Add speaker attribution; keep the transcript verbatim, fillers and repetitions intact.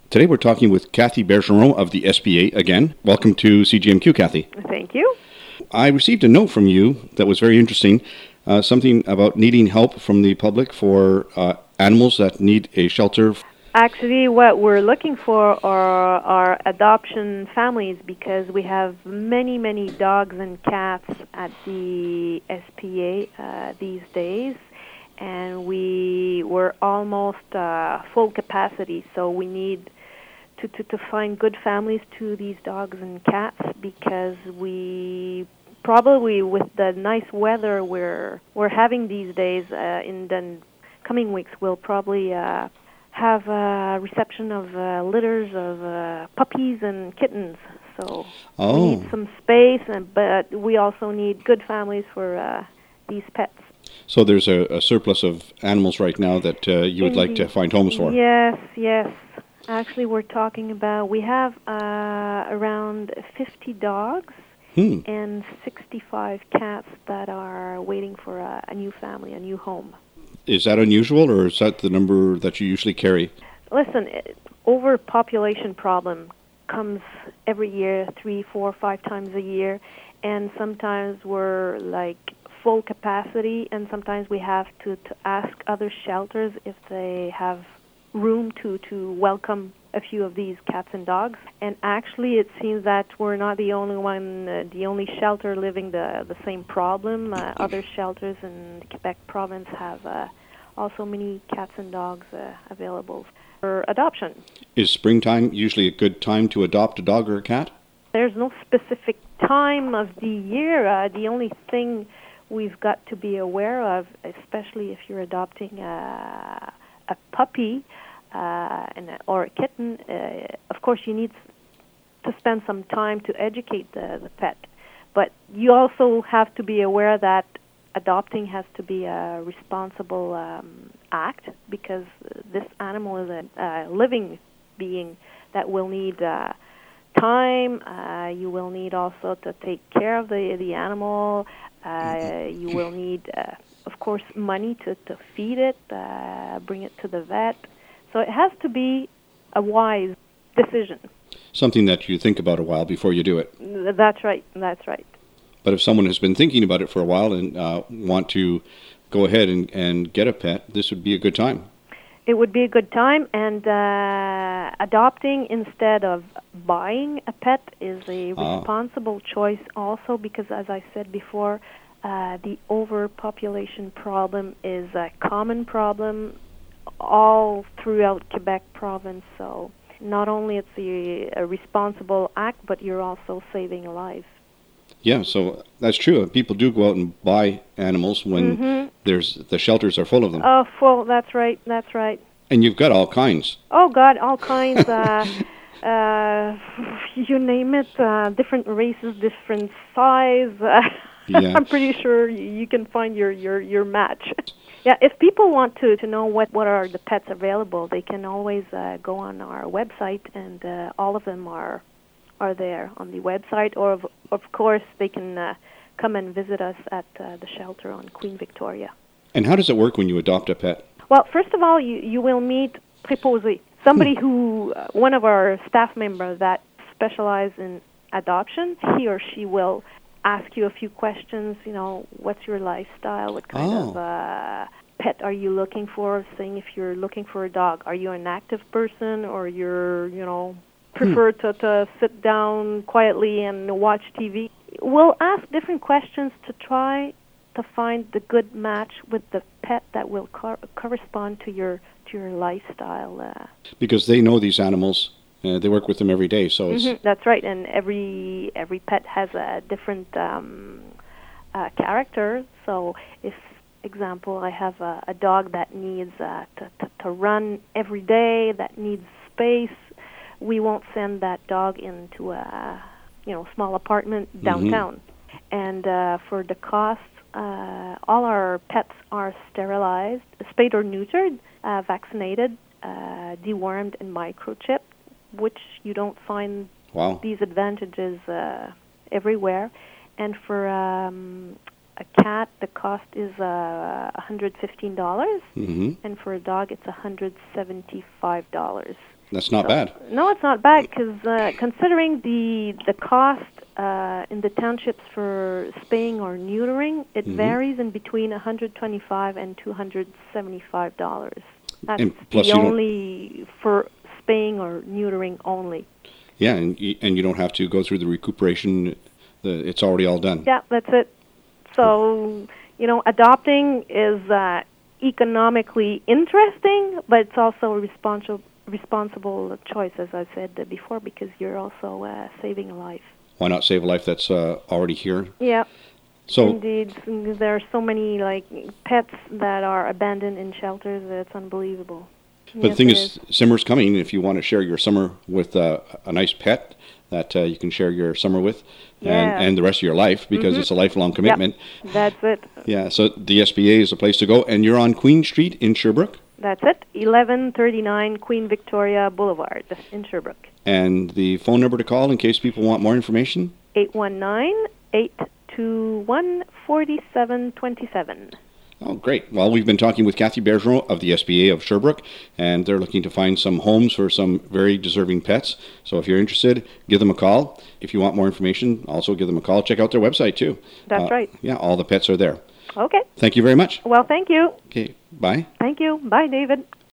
Speaker 1: Today we're talking with Kathy Bergeron of the S P A again. Welcome to C G M Q, Kathy.
Speaker 2: Thank you.
Speaker 1: I received a note from you that was very interesting, uh, something about needing help from the public for uh, animals that need a shelter.
Speaker 2: Actually, what we're looking for are, are adoption families because we have many, many dogs and cats at the S P A uh, these days, and we were almost uh, full capacity, so we need To, to, to find good families to these dogs and cats because we probably with the nice weather we're we're having these days uh, in the coming weeks we'll probably uh, have a reception of uh, litters of uh, puppies and kittens. So
Speaker 1: oh.
Speaker 2: we need some space, and but we also need good families for uh, these pets.
Speaker 1: So there's a, a surplus of animals right now that uh, you would
Speaker 2: Indeed.
Speaker 1: like to find homes for.
Speaker 2: Yes, yes. Actually, we're talking about, we have uh, around fifty dogs
Speaker 1: hmm.
Speaker 2: and sixty-five cats that are waiting for a, a new family, a new home.
Speaker 1: Is that unusual, or is that the number that you usually carry?
Speaker 2: Listen, overpopulation problem comes every year, three, four, five times a year, and sometimes we're like full capacity, and sometimes we have to, to ask other shelters if they have room to, to welcome a few of these cats and dogs. And actually it seems that we're not the only one, uh, the only shelter living the, the same problem. Uh, other shelters in Quebec province have uh, also many cats and dogs uh, available for adoption.
Speaker 1: Is springtime usually a good time to adopt a dog or a cat?
Speaker 2: There's no specific time of the year. Uh, the only thing we've got to be aware of, especially if you're adopting a, a puppy, Uh, and, or a kitten, uh, of course you need to spend some time to educate the, the pet. But you also have to be aware that adopting has to be a responsible um, act because this animal is a, a living being that will need uh, time. Uh, you will need also to take care of the, the animal. Uh, you will need, uh, of course, money to, to feed it, uh, bring it to the vet. So it has to be a wise decision.
Speaker 1: Something that you think about a while before you do it.
Speaker 2: That's right. That's right.
Speaker 1: But if someone has been thinking about it for a while and uh, want to go ahead and, and get a pet, this would be a good time.
Speaker 2: It would be a good time, and uh, adopting instead of buying a pet is a responsible ah. choice also because, as I said before, uh, the overpopulation problem is a common problem all throughout Quebec province, so not only it's a, a responsible act, but you're also saving a life.
Speaker 1: Yeah, so that's true. People do go out and buy animals when mm-hmm. there's the shelters are full of them.
Speaker 2: Oh, full. That's right. That's right.
Speaker 1: And you've got all kinds.
Speaker 2: Oh God, all kinds. uh, uh, you name it. Uh, different races, different size. Uh, yeah. I'm pretty sure you can find your your your match. Yeah, if people want to, to know what, what are the pets available, they can always uh, go on our website, and uh, all of them are are there on the website. Or, of, of course, they can uh, come and visit us at uh, the shelter on Queen Victoria.
Speaker 1: And how does it work when you adopt a pet?
Speaker 2: Well, first of all, you, you will meet préposé, somebody who, uh, one of our staff members that specialize in adoption. He or she will ask you a few questions, you know, what's your lifestyle, what kind
Speaker 1: oh.
Speaker 2: of uh, pet are you looking for, saying if you're looking for a dog, are you an active person or you're, you know, prefer hmm. to, to sit down quietly and watch T V. We'll ask different questions to try to find the good match with the pet that will cor- correspond to your to your lifestyle. Uh.
Speaker 1: Because they know these animals. Uh, they work with them every day, so it's...
Speaker 2: Mm-hmm, that's right, and every every pet has a different um, uh, character. So, if, example, I have a, a dog that needs uh, to, to, to run every day, that needs space, we won't send that dog into a you know small apartment downtown. Mm-hmm. And uh, for the cost, uh, all our pets are sterilized, spayed or neutered, uh, vaccinated, uh, dewormed, and microchipped, which you don't find
Speaker 1: wow.
Speaker 2: these advantages uh, everywhere. And for um, a cat, the cost is uh, one hundred fifteen dollars,
Speaker 1: mm-hmm.
Speaker 2: and for a dog, it's one hundred seventy-five dollars.
Speaker 1: That's not
Speaker 2: So-
Speaker 1: bad.
Speaker 2: No, it's not bad because uh, considering the the cost uh, in the townships for spaying or neutering, it
Speaker 1: Mhm.
Speaker 2: varies in between one hundred twenty-five and two hundred seventy-five dollars. That's
Speaker 1: And plus
Speaker 2: the
Speaker 1: you don't-
Speaker 2: only for spaying or neutering only.
Speaker 1: Yeah, and you, and you don't have to go through the recuperation. The, it's already all done.
Speaker 2: Yeah, that's it. So, you know, adopting is uh, economically interesting, but it's also a responsible responsible choice, as I said before, because you're also uh, saving a life.
Speaker 1: Why not save a life that's uh, already here?
Speaker 2: Yeah,
Speaker 1: So,
Speaker 2: indeed. There are so many like pets that are abandoned in shelters that it's unbelievable.
Speaker 1: but the
Speaker 2: Yes,
Speaker 1: thing
Speaker 2: it
Speaker 1: is, summer's coming. If you want to share your summer with uh, a nice pet that uh, you can share your summer with,
Speaker 2: Yeah.
Speaker 1: and, and the rest of your life, because
Speaker 2: Mhm.
Speaker 1: it's a lifelong commitment.
Speaker 2: that's it.
Speaker 1: Yeah, so the S B A is a place to go, and you're on Queen Street in Sherbrooke,
Speaker 2: That's it. eleven thirty-nine Queen Victoria Boulevard in Sherbrooke.
Speaker 1: and the phone number to call in case people want more information.
Speaker 2: eight one nine, eight two one, four seven two seven.
Speaker 1: Oh, great. Well, we've been talking with Kathy Bergeron of the S B A of Sherbrooke, and they're looking to find some homes for some very deserving pets. So if you're interested, give them a call. If you want more information, also give them a call. Check out their website, too.
Speaker 2: That's
Speaker 1: Uh,
Speaker 2: right.
Speaker 1: Yeah, all the pets are there.
Speaker 2: Okay.
Speaker 1: Thank you very much.
Speaker 2: Well, thank you.
Speaker 1: Okay, bye.
Speaker 2: Thank you. Bye, David.